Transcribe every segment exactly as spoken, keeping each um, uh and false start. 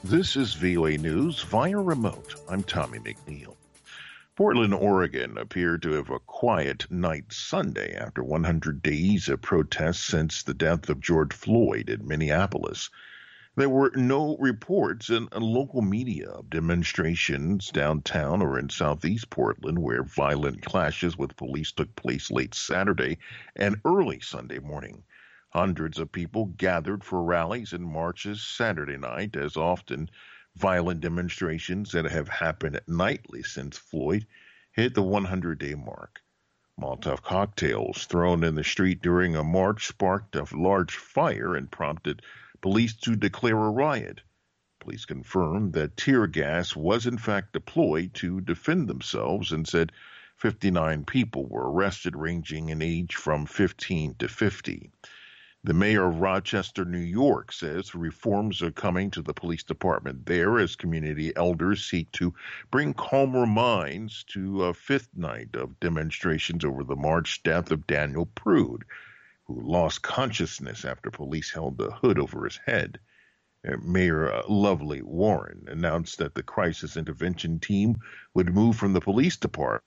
This is V O A News via remote. I'm Tommy McNeil. Portland, Oregon appeared to have a quiet night Sunday after one hundred days of protests since the death of George Floyd in Minneapolis. There were no reports in local media of demonstrations downtown or in southeast Portland where violent clashes with police took place late Saturday and early Sunday morning. Hundreds of people gathered for rallies and marches Saturday night, as often violent demonstrations that have happened nightly since Floyd hit the one hundred day mark. Molotov cocktails thrown in the street during a march sparked a large fire and prompted police to declare a riot. Police confirmed that tear gas was in fact deployed to defend themselves and said fifty-nine people were arrested, ranging in age from fifteen to fifty. The mayor of Rochester, New York, says reforms are coming to the police department there as community elders seek to bring calmer minds to a fifth night of demonstrations over the March death of Daniel Prude, who lost consciousness after police held the hood over his head. Mayor Lovely Warren announced that the crisis intervention team would move from the police department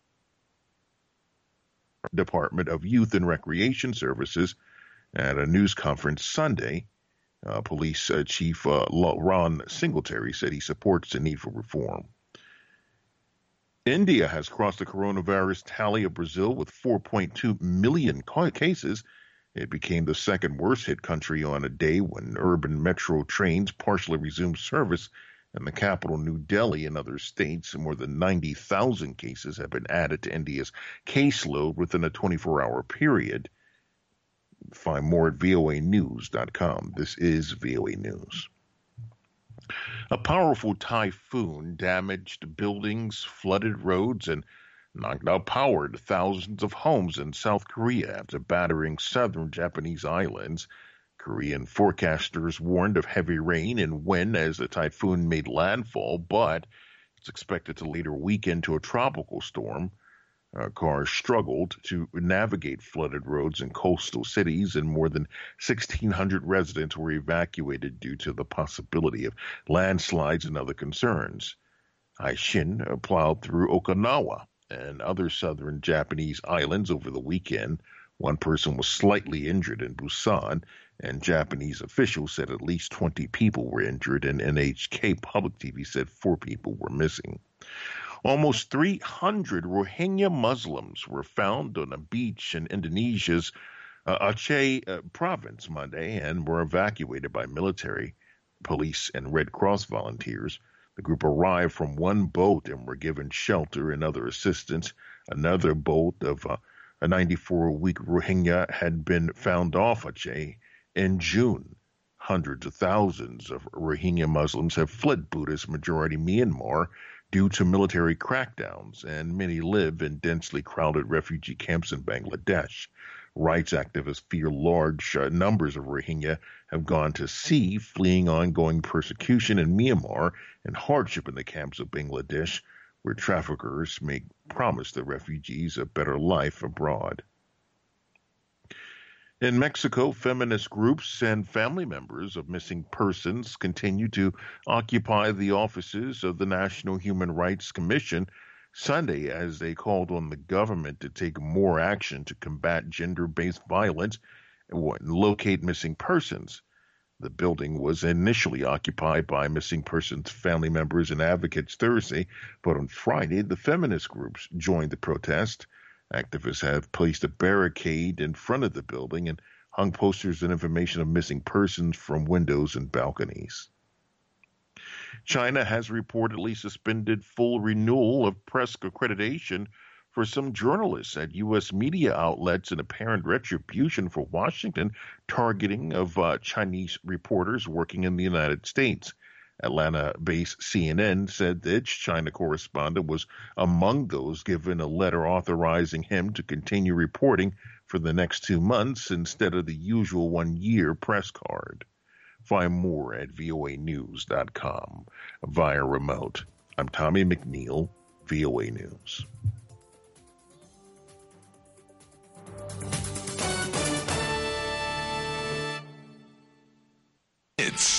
Department of Youth and Recreation Services. At a news conference Sunday, uh, Police uh, Chief uh, Ron Singletary said he supports the need for reform. India has crossed the coronavirus tally of Brazil with four point two million cases. It became the second worst hit country on a day when urban metro trains partially resumed service in the capital, New Delhi, and other states. More than ninety thousand cases have been added to India's caseload within a twenty-four hour period. Find more at V O A news dot com. This is V O A News. A powerful typhoon damaged buildings, flooded roads, and knocked out power to thousands of homes in South Korea after battering southern Japanese islands. Korean forecasters warned of heavy rain and wind as the typhoon made landfall, but it's expected to later weaken to a tropical storm. Uh, cars struggled to navigate flooded roads in coastal cities, and more than sixteen hundred residents were evacuated due to the possibility of landslides and other concerns. Aishin uh, plowed through Okinawa and other southern Japanese islands over the weekend. One person was slightly injured in Busan, and Japanese officials said at least twenty people were injured, and N H K Public T V said four people were missing. Almost three hundred Rohingya Muslims were found on a beach in Indonesia's uh, Aceh uh, province Monday and were evacuated by military, police, and Red Cross volunteers. The group arrived from one boat and were given shelter and other assistance. Another boat of uh, a ninety-four-week Rohingya had been found off Aceh in June. Hundreds of thousands of Rohingya Muslims have fled Buddhist-majority Myanmar due to military crackdowns, and many live in densely crowded refugee camps in Bangladesh. Rights activists fear large uh, numbers of Rohingya have gone to sea, fleeing ongoing persecution in Myanmar and hardship in the camps of Bangladesh, where traffickers make promise the refugees a better life abroad. In Mexico, feminist groups and family members of missing persons continue to occupy the offices of the National Human Rights Commission Sunday as they called on the government to take more action to combat gender-based violence and locate missing persons. The building was initially occupied by missing persons family members and advocates Thursday, but on Friday, the feminist groups joined the protest. Activists have placed a barricade in front of the building and hung posters and information of missing persons from windows and balconies. China has reportedly suspended full renewal of press accreditation for some journalists at U S media outlets in apparent retribution for Washington targeting of uh, Chinese reporters working in the United States. Atlanta-based C N N said that its China correspondent was among those given a letter authorizing him to continue reporting for the next two months instead of the usual one-year press card. Find more at V O A news dot com via remote. I'm Tommy McNeil, V O A News.